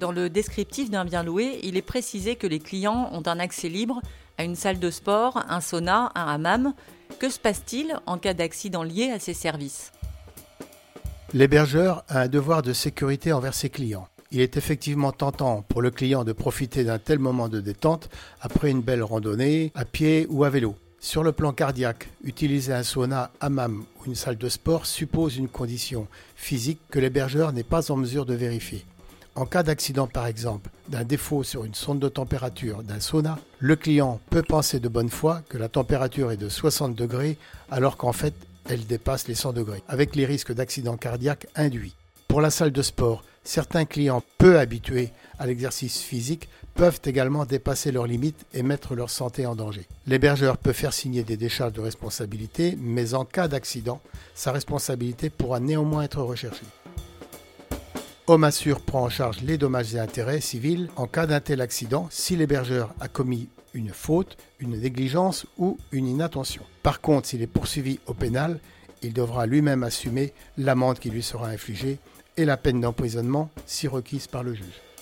Dans le descriptif d'un bien loué, il est précisé que les clients ont un accès libre à une salle de sport, un sauna, un hammam. Que se passe-t-il en cas d'accident lié à ces services ? L'hébergeur a un devoir de sécurité envers ses clients. Il est effectivement tentant pour le client de profiter d'un tel moment de détente après une belle randonnée, à pied ou à vélo. Sur le plan cardiaque, utiliser un sauna, hammam ou une salle de sport suppose une condition physique que l'hébergeur n'est pas en mesure de vérifier. En cas d'accident par exemple, d'un défaut sur une sonde de température d'un sauna, le client peut penser de bonne foi que la température est de 60 degrés alors qu'en fait elle dépasse les 100 degrés, avec les risques d'accident cardiaque induits. Pour la salle de sport, certains clients peu habitués à l'exercice physique peuvent également dépasser leurs limites et mettre leur santé en danger. L'hébergeur peut faire signer des décharges de responsabilité, mais en cas d'accident, sa responsabilité pourra néanmoins être recherchée. HomeAssure prend en charge les dommages et intérêts civils en cas d'un tel accident si l'hébergeur a commis une faute, une négligence ou une inattention. Par contre, s'il est poursuivi au pénal, il devra lui-même assumer l'amende qui lui sera infligée et la peine d'emprisonnement si requise par le juge.